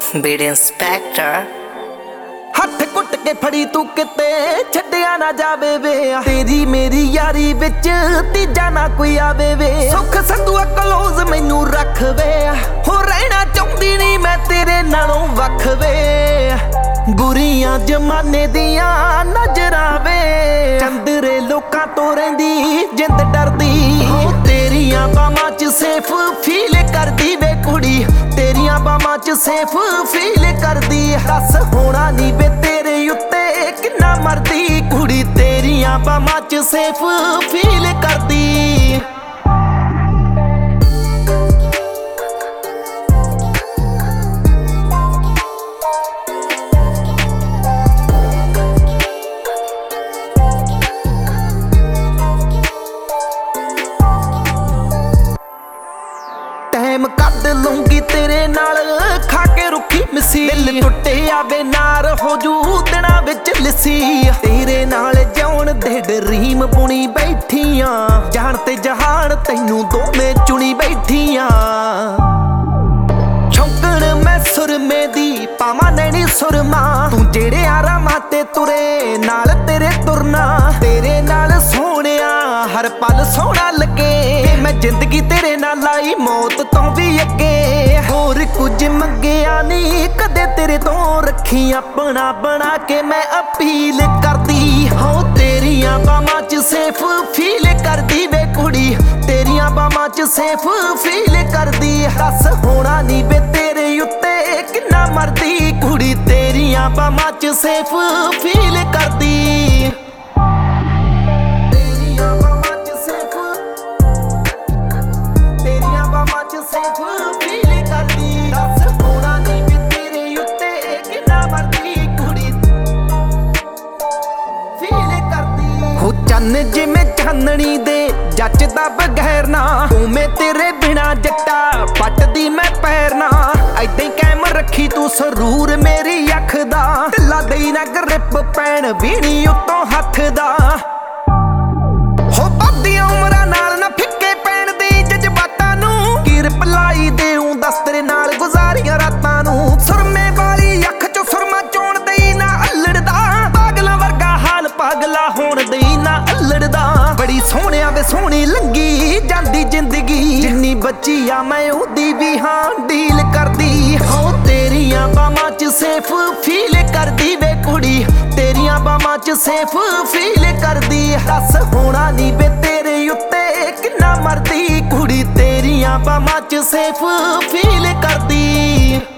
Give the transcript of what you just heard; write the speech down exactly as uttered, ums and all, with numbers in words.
Beed inspector हथ कुट के फड़ी तू किते छड्डिया ना जावे वे तेरी मेरी यारी विच तीजा ना कोई आवे वे सुख संधुआ क्लोज मैनू रख वे हो रहना चाहुंदी नहीं मैं तेरे नालों वख वे बुरियां जमाने दियां नजरां वे चंदरे लोकां तो रहिंदी जिंद डरदी हो तेरियां बाहां च सेफ फील करदी वे कुड़ी तेरियां बाहां च सेफ फील करदी दस होना नी वे तेरे उत्ते किन्ना मरदी कुड़ी तेरियां बाहां च सेफ फील करदी कद लूंगी तेरे नाल खा के रुखी मिसी दिल टुटे आवे नार हो जू दिना विच लिसी तेरे नाल जाउण दे ड्रीम बुनी बैठियां जान ते जहान तैनू दोवें चुनी बैठियां छौंकण मैं सुरमे दी पावां नैनी सुरमा तू जेड़े आरामां ते तुरे नाल तेरे तुरना तेरे नाल सोहणिया हर पल सोहना लगे मैं जिंदगी तेरे नाल लाई मौत तो भी अगे होर कुछ मंगिया नहीं कदे तेरे तो रखी अपना बना के मैं अपील करदी हो तेरियां बाहां च सेफ फील करदी वे कुड़ी तेरियां बाहां च सेफ फील करदी दस होना नी वे तेरे उत्ते किन्ना मरदी कुड़ी तेरियां बाहां च सेफ फील करदी सेफ फील करदी दस होना नी वे तेरे उत्ते किन्ना मरदी कुड़ी फील करदी हो चन्न जिवें चानणी दे जचदा बगैर ना उवें तेरे बिना जट्टा पटदी मैं पैर ना ऐदां ही कैम रखी तू सरूर मेरी अख दा ढिल्ला देई ना ग्रिप पैण वीणी उत्तों हथ दा हो बद्दियां उमरां नाल ना फिक्के पैण दे जज्बातां नूं किरप लाई देऊं दस तेरे नाल गुजारियां रातां नूं सुरमे वाली अख चों सुरमा चोण देई ना अल्लड़दा पागलां वर्गा हाल पागला होण देई ना अल्लड़दा बड़ी सोहणिया वे सोहणी लंगी जांदी जिंदगी जिन्नी बची आ मैं ओदी भी हां डील करदी हो तेरियां बाहां च सेफ फील करदी वे कुड़ी तेरियां बाहां च सेफ फील करदी दस होना नी वे तेरे उत्ते किन्ना मरदी कुड़ी तेरियां बाहां च सेफ फील करदी।